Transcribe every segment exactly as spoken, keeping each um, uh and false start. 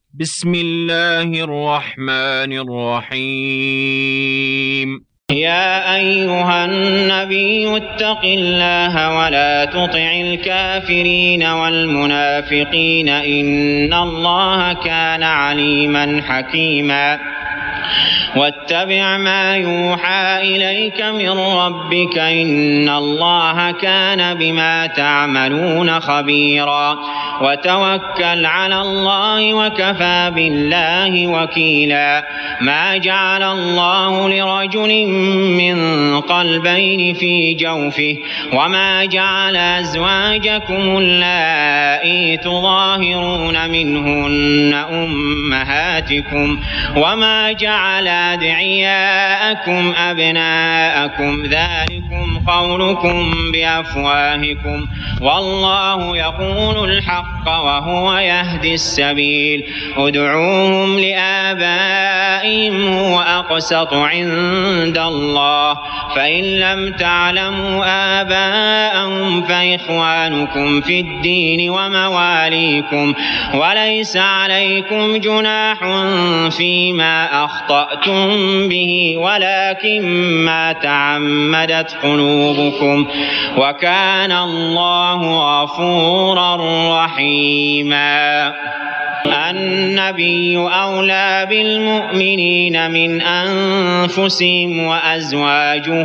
بسم الله الرحمن الرحيم. يا أيها النبي اتق الله ولا تطع الكافرين والمنافقين إن الله كان عليما حكيما. واتبع ما يوحى إليك من ربك إن الله كان بما تعملون خبيرا. وتوكل على الله وكفى بالله وكيلا. ما جعل الله لرجل من قلبين في جوفه وما جعل أزواجكم اللائي تظاهرون منهن أمهاتكم وما جعل أدعياءكم أبناءكم ذلكم قولكم بأفواهكم والله يقول الحق وهو يهدي السبيل. ادعوهم لآبائهم هو أقسط عند الله فإن لم تعلموا آباءهم فإخوانكم في الدين ومواليكم وليس عليكم جناح فيما أخطأتم به ولكن ما تعمدت قلوبكم وكان الله غفورا رحيما. النبي أولى بالمؤمنين من أنفسهم وأزواجه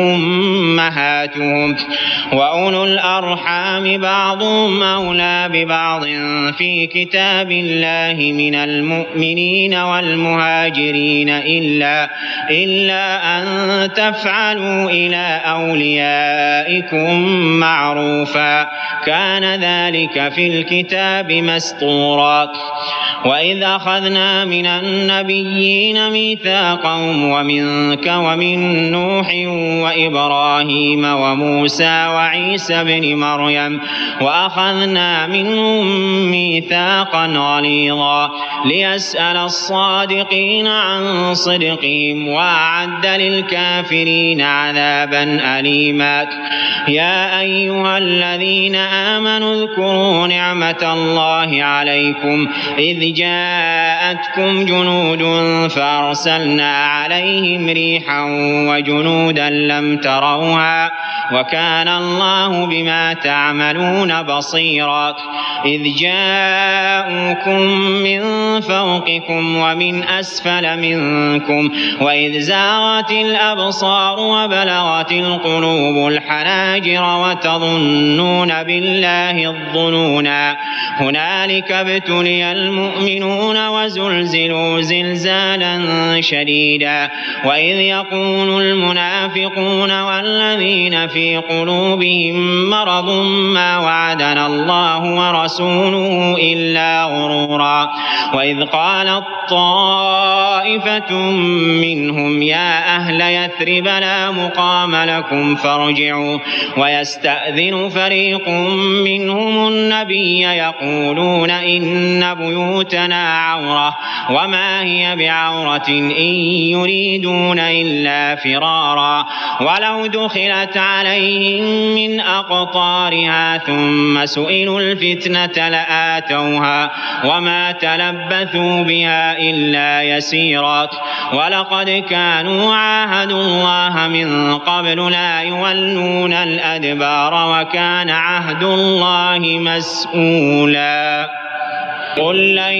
أمهاتهم وأولو الأرحام بعضهم أولى ببعض في كتاب الله من المؤمنين والمهاجرين إلا, إلا أن تفعلوا إلى أوليائكم معروفا كان ذلك في الكتاب مسطورا. وإذ أخذنا من النبيين ميثاقهم ومنك ومن نوح وإبراهيم وموسى وعيسى بن مريم وأخذنا منهم ميثاقا غليظا ليسأل الصادقين عن صدقهم وأعد للكافرين عذابا أليما. يا أيها الذين آمنوا اذكروا نعمة الله عليكم إذ جاءتكم جنود فأرسلنا عليهم ريحا وجنودا لم تروها وكان الله بما تعملون بصيرا. إذ جاءوكم من فوقكم ومن أسفل منكم وإذ زاغت الأبصار وبلغت القلوب الحناجر وتظنون بالله الظنونا هنالك ابتلي المؤمنون وزلزلوا زلزالا شديدا. وإذ يقول المنافقون والذين في قلوبهم مرض ما وعدنا الله ورسوله إلا غرورا. وإذ قالت طائفة منهم يا أهل يثرب لا مقام لكم فارجعوا ويستأذن فريق منهم النبي يقولون إن بيوتنا عورة وما هي بعورة إن يريدون إلا فرارا. ولو دخلت عليهم من أقطارها ثم سئلوا الفتنة لآتوها وما تلبثوا بها إلا يسيرا. ولقد كانوا عاهدوا الله من قبل لا يولون الأدبار وكان عهد الله مسؤولا. قل لن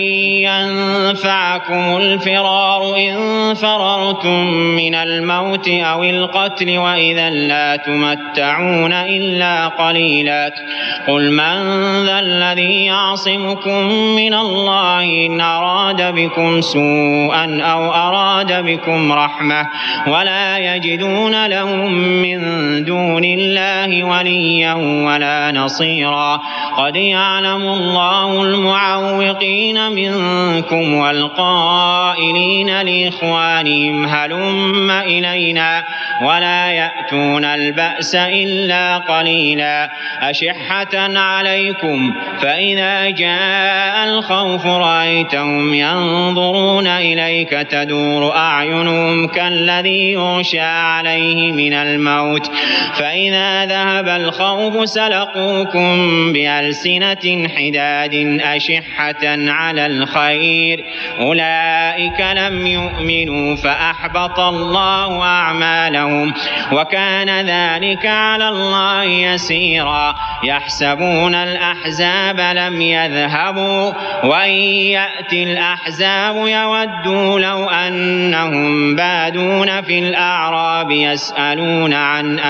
ينفعكم الفرار إن فررتم من الموت أو القتل وإذا لا تمتعون إلا قليلا. قل من ذا الذي يعصمكم من الله إن أراد بكم سوءا أو أراد بكم رحمة ولا يجدون لهم من دون الله وليا ولا نصيرا. قد يعلم الله المعوقين منكم والقائلين لإخوانهم هلم إلينا ولا يأتون البأس إلا قليلا. أشحة عليكم فإذا جاء الخوف رأيتهم ينظرون إليك تدور أعينهم كالذي يغشى عليه من الموت فإذا ذهب الخوف سلقوكم بألسنة حداد أشحة جميعة على الخير أولئك لم يؤمنوا فأحبط الله أعمالهم وكان ذلك على الله يسيرا يحسبون الأحزاب لم يذهبوا وإن يأتي الأحزاب يودوا لو أنهم بادون في الأعراب يسألون عن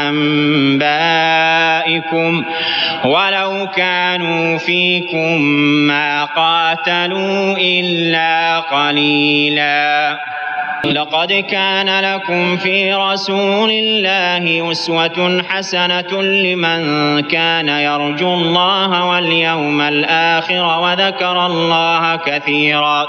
أنبائكم ولو كانوا فيكم ما قاتلوا إلا قليلا لقد كان لكم في رسول الله أسوة حسنة لمن كان يرجو الله واليوم الآخر وذكر الله كثيرا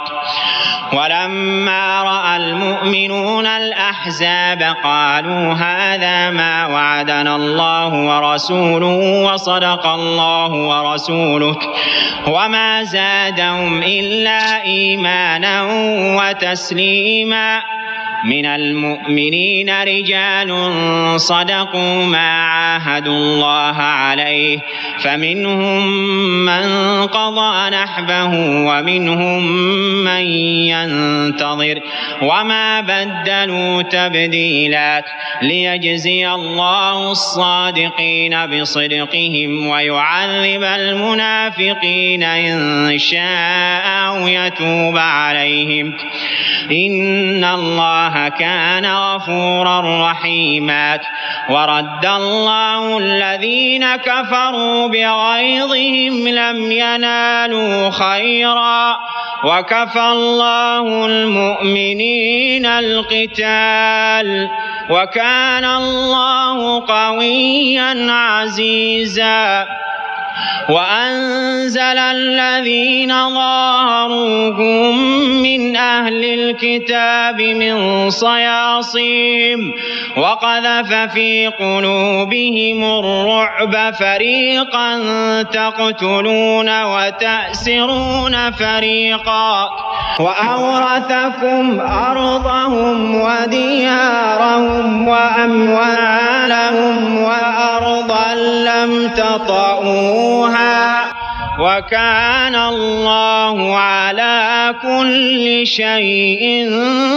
ولما رأى المؤمنون الأحزاب قالوا هذا ما وعدنا الله ورسوله وصدق الله ورسوله وما زادهم إلا إيمانا وتسليما من المؤمنين رجال صدقوا ما عاهدوا الله عليه فمنهم من قضى نحبه ومنهم من ينتظر وما بدلوا تبديلا ليجزي الله الصادقين بصدقهم ويعذب المنافقين إن شاء أو يتوب عليهم إن الله كان غفورا رحيما ورد الله الذين كفروا بغيظهم لم ينالوا خيرا وكفى الله المؤمنين القتال وكان الله قويا عزيزا وأنزل الذين ظاهروهم من أهل الكتاب من صياصيهم وقذف في قلوبهم الرعب فريقا تقتلون وتأسرون فريقا وأورثكم أرضهم وديارهم وأموالهم وأرضا لم تطئوها وكان الله على كل شيء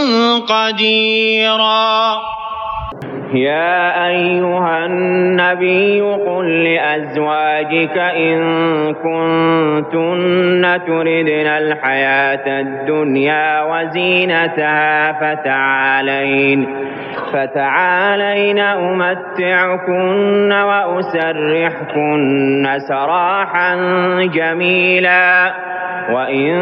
قديرا يا أيها النبي قل لأزواجك إن كنتن تردن الحياة الدنيا وزينتها فتعالين فتعالين أمتعكن وأسرحكن سراحا جميلا وإن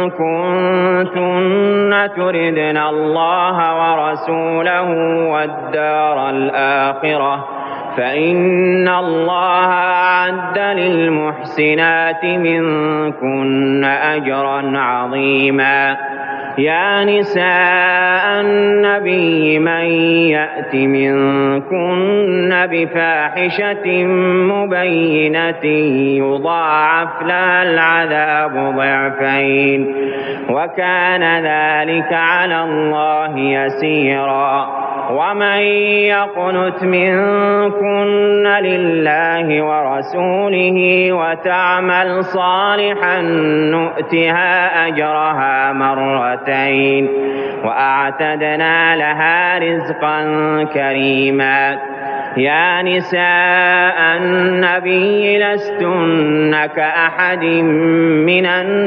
كنتن تردن الله ورسوله والدار الآخرة فإن الله أعد للمحسنات منكن أجرا عظيما يا نساء النبي من يأت منكن بفاحشة مبينة يضاعف لها العذاب ضعفين وكان ذلك على الله يسيرا ومن يقنت منكن لله ورسوله وتعمل صالحا نؤتها أجرها مرتين وأعتدنا لها رزقا كريما يا نساء النبي لستن كأحد من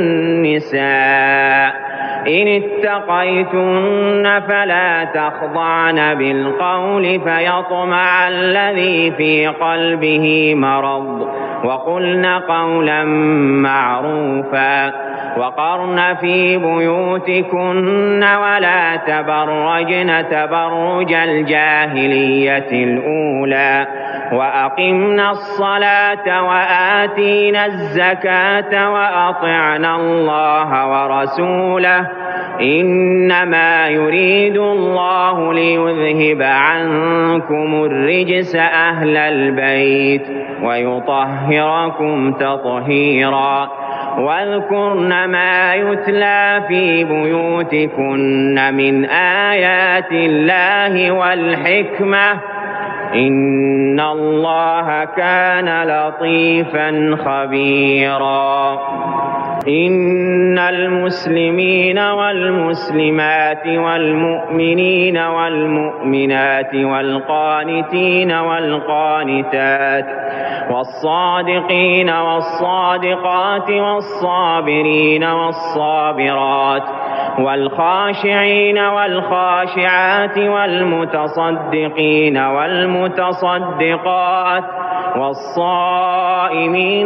النساء إن اتقيتن فلا تخضعن بالقول فيطمع الذي في قلبه مرض وقلن قولا معروفا وقرن في بيوتكن ولا تبرجن تبرج الجاهلية الأولى وأقمنا الصلاة وآتينا الزكاة وأطعنا الله ورسوله إنما يريد الله ليذهب عنكم الرجس أهل البيت ويطهركم تطهيرا واذكرن ما يتلى في بيوتكن من آيات الله والحكمة إن الله كان لطيفا خبيرا. إن المسلمين والمسلمات والمؤمنين والمؤمنات والقانتين والقانتات والصادقين والصادقات والصابرين والصابرات والخاشعين والخاشعات والمتصدقين والمتصدقات والصائمين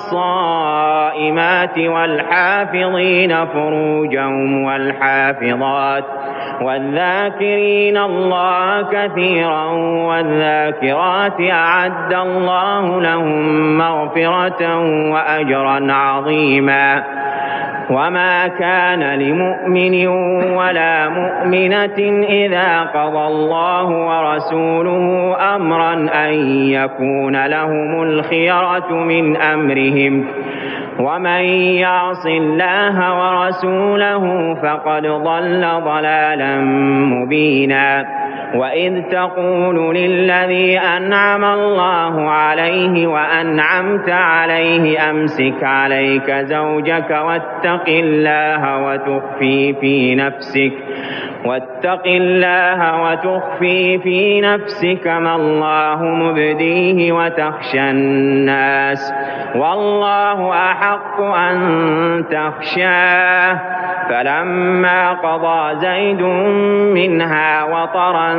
والصائمات والحافظين فروجهم والحافظات والذاكرين الله كثيرا والذاكرات أعد الله لهم مغفرة وأجرا عظيما. وما كان لمؤمن ولا مؤمنة إذا قضى الله ورسوله أمرا أن يكون لهم الخيرة من أمرهم ومن يعص الله ورسوله فقد ضل ضلالا مبينا. وإذ تقول للذي أنعم الله عليه وأنعمت عليه أمسك عليك زوجك واتق الله وتخفي في نفسك واتق الله وتخفي في نفسك ما الله مبديه وتخشى الناس والله أحق أن تخشاه. فلما قضى زيد منها وطرا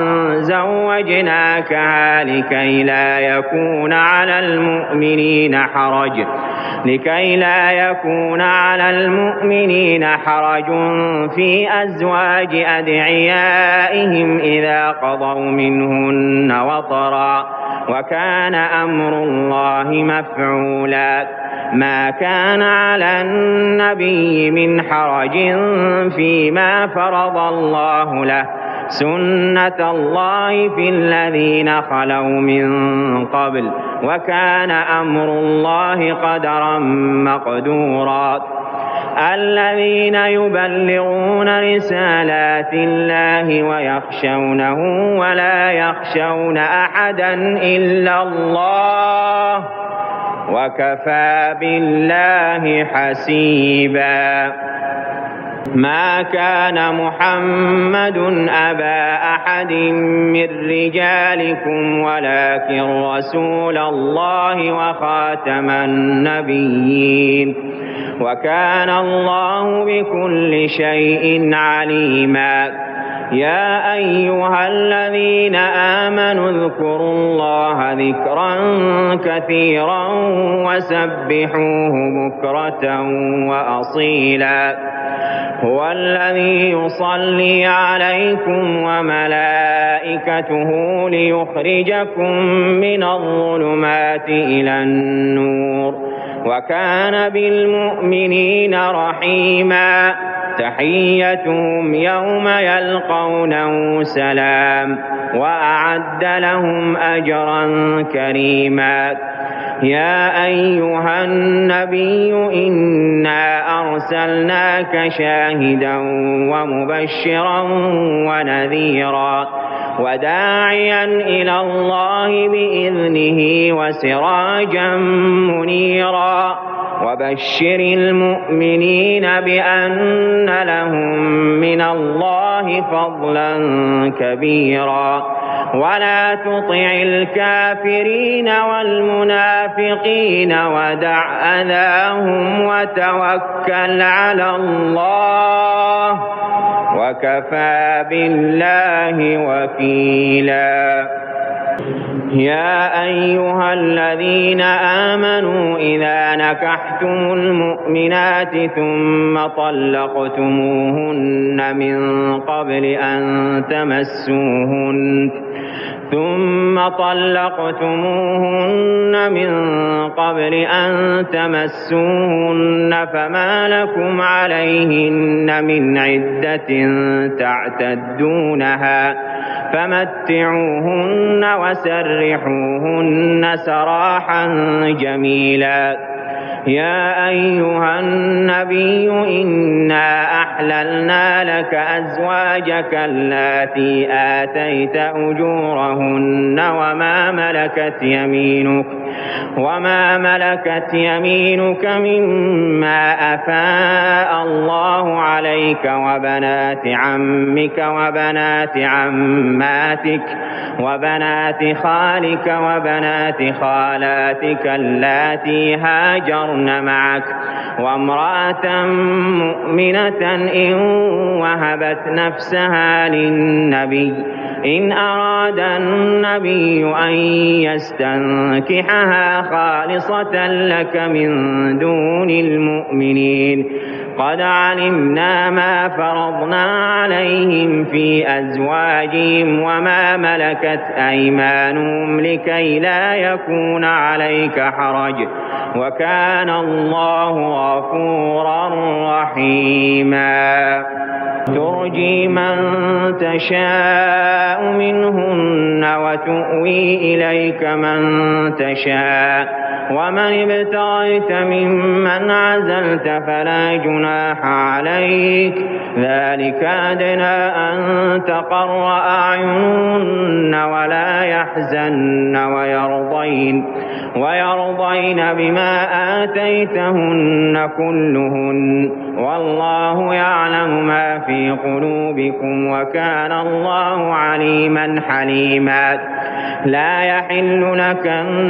زوجناكها لكي لا يكون على المؤمنين حرج لكي لا يكون على المؤمنين حرج في أزواج أدعيائهم إذا قضوا منهن وطرا وكان أمر الله مفعولا. ما كان على النبي من حرج فيما فرض الله له سنة الله في الذين خلوا من قبل وكان أمر الله قدرا مقدورا. الذين يبلغون رسالات الله ويخشونه ولا يخشون أحدا إلا الله وكفى بالله حسيبا. ما كان محمد أبا أحد من رجالكم ولكن رسول الله وخاتم النبيين وكان الله بكل شيء عليما. يا أيها الذين آمنوا اذكروا الله ذكرا كثيرا وسبحوه بكرة وأصيلا. هو الذي يصلي عليكم وملائكته ليخرجكم من الظلمات إلى النور وكان بالمؤمنين رحيما. تحيتهم يوم يلقونه سلام وأعد لهم أجرا كريما. يا أيها النبي إنا أرسلناك شاهدا ومبشرا ونذيرا وداعيا إلى الله بإذنه وسراجا منيرا. وبشر المؤمنين بأن لهم من الله فضلا كبيرا. ولا تطع الكافرين والمنافقين ودع أذاهم وتوكل على الله وكفى بالله وكيلا. يا أيها الذين آمنوا إذا نكحتم المؤمنات ثم طلقتموهن من قبل أن تمسوهن ثم طلقتموهن من قبل أن تمسوهن فما لكم عليهن من عدة تعتدونها فمتعوهن وسرحوهن سراحا جميلا. يا أيها النبي إنا أحللنا لك أزواجك اللاتي آتيت أجورهن وما ملكت يمينك وما ملكت يمينك مما أفاء الله عليك وبنات عمك وبنات عماتك وبنات خالك وبنات خالاتك اللاتي هاجرن معك وامرأة مؤمنة إن وهبت نفسها للنبي إن أراد النبي أن يستنكحها خالصة لك من دون المؤمنين قد علمنا ما فرضنا عليهم في أزواجهم وما ملكت أيمانهم لكي لا يكون عليك حرج وكان الله غفورا رحيما ترجي من تشاء منهن وتؤوي إليك من تشاء ومن ابتغيت ممن عزلت فلا جناح عليك ذلك أدنى أن تقر أعينهن ولا يحزن ويرضين ويرضين بما آتيتهن كلهن والله يعلم ما في قلوبكم وكان الله عليما حليما لا يحل لك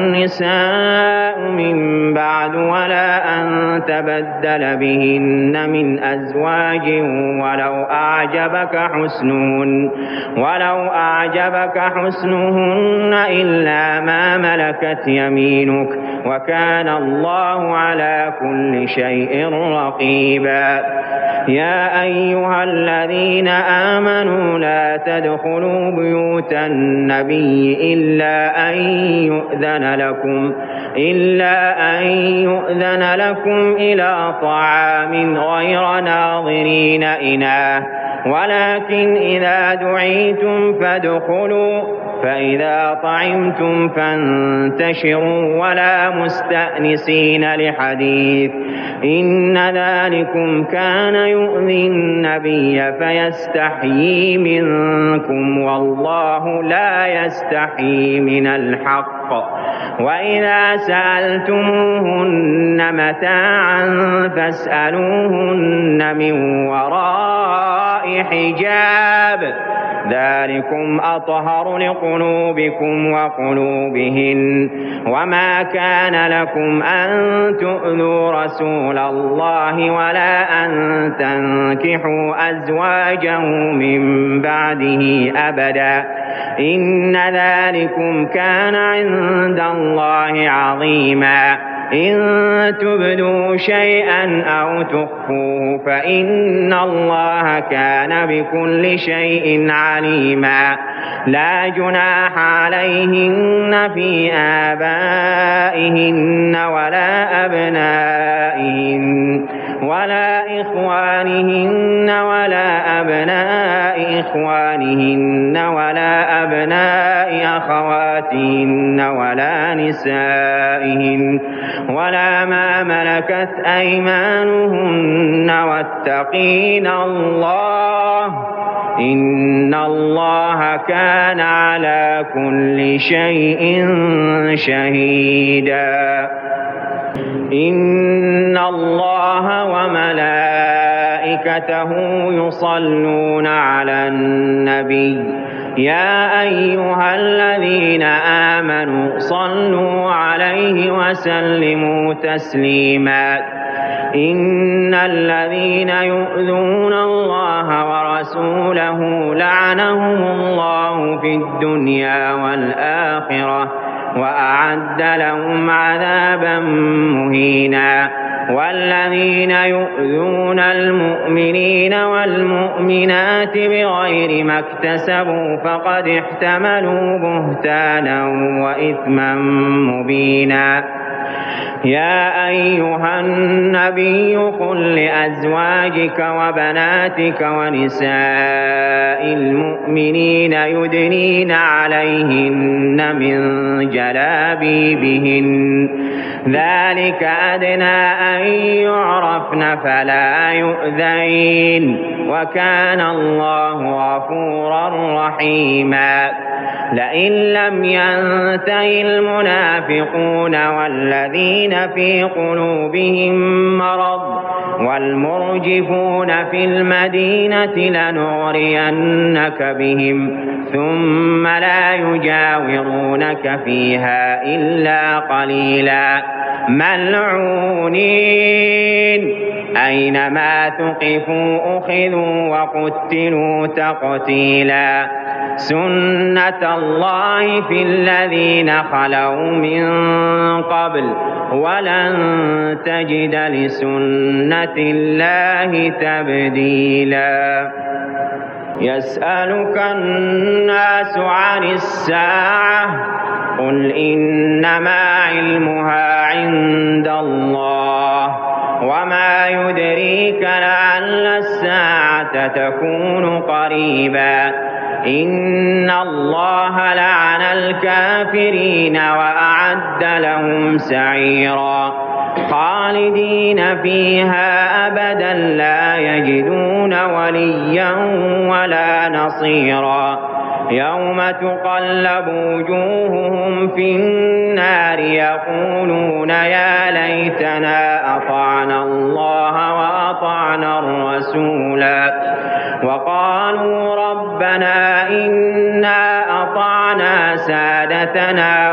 النساء من بعد ولا أن تبدل بهن من أزواج ولو أعجبك حسنهن ولو أعجبك حسنهن إلا ما ملكت يمينك وكان الله على كل شيء رقيبا يا أيها الذين آمنوا لا تدخلوا بيوت النبي إلا أن يؤذن لكم إلا أن يؤذن لكم إلى طعام غير ناظرين إناه ولكن إذا دعيتم فادخلوا فإذا طعمتم فانتشروا ولا مستأنسين لحديث إن ذلكم كان يؤذي النبي فيستحيي منكم والله لا يستحيي من الحق وإذا سألتموهن متاعا فاسألوهن من وراء حجاب ذلكم أطهر لقلوبكم وقلوبهن وما كان لكم أن تؤذوا رسول الله ولا أن تنكحوا أزواجه من بعده أبدا إن ذلكم كان عند الله عظيما إن تبدوا شيئا أو تخفوه فإن الله كان بكل شيء عليما لا جناح عليهن في آبائهن ولا أبنائهن ولا إخوانهن ولا أبناء إخوانهن ولا أبناء أخواتهن ولا نسائهن ولا ما ملكت أيمانهن واتقين الله إن الله كان على كل شيء شهيدا إن الله وملائكته يصلون على النبي يا أيها الذين آمنوا صلوا عليه وسلموا تسليما إن الذين يؤذون الله ورسوله لعنهم الله في الدنيا والآخرة وأعد لهم عذابا مهينا والذين يؤذون المؤمنين والمؤمنات بغير ما اكتسبوا فقد احتملوا بهتانا وإثما مبينا يا أيها النبي قل لأزواجك وبناتك ونساء المؤمنين يدنين عليهن من جلابيبهن ذلك أدنى أن يعرفن فلا يؤذين وكان الله غفورا رحيما لئن لم ينته المنافقون والذين في قلوبهم مرض والمرجفون في المدينة لنغرينك بهم ثم لا يجاورونك فيها إلا قليلا ملعونين أينما ثقفوا أخذوا وقتلوا تقتيلا سنة الله في الذين خلوا من قبل ولن تجد لسنة الله تبديلا يسألك الناس عن الساعة قل إنما علمها عند الله وما يدريك لعل الساعة تكون قريبا إن الله لعن الكافرين وأعد لهم سعيرا خالدين فيها أبدا لا يجدون وليا ولا نصيرا يوم تقلب وجوههم في النار يقولون يا ليتنا أطعنا الله وأطعنا الرسولا وقالوا ربنا إنا أطعنا سادتنا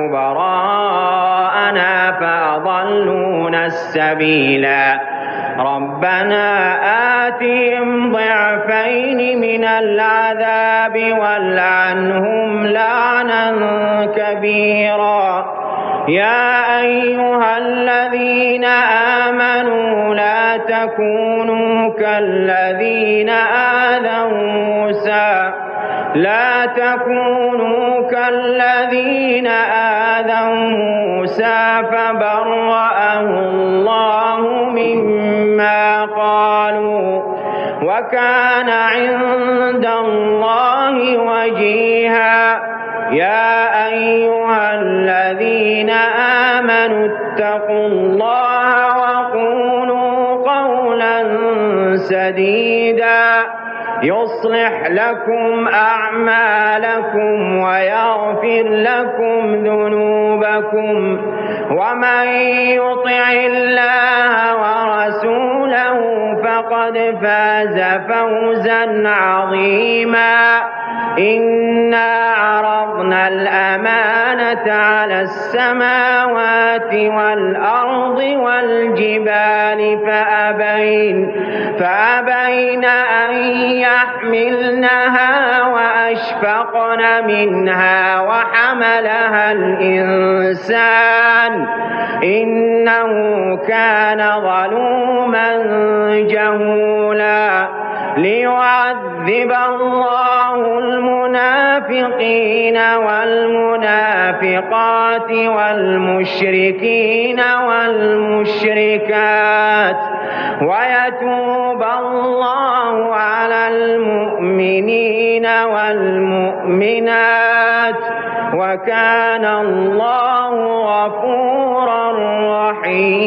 وكبراءنا فأضلونا السبيلا ربنا آتهم ضعفين من العذاب والعنهم لعنا كبيرا يا أيها الذين آمنوا لا تكونوا كالذين آذوا موسى لا تكونوا كالذين آذوا موسى فبرأه الله مما قالوا وكان عند الله وجيها يا أيها الذين آمنوا اتقوا الله وقولوا قولا سديدا يصلح لكم أعمالكم ويغفر لكم ذنوبكم ومن يطع الله ورسوله فقد فاز فوزا عظيما إنا عرضنا الأمانة على السماوات والأرض والجبال فأبين فأبين أن يحملنها وأشفقن منها وحملها الإنسان إنه كان ظلوما جهولا ليعذب الله المنافقين والمنافقات والمشركين والمشركات ويتوب الله على المؤمنين والمؤمنات وكان الله غفورا رحيما.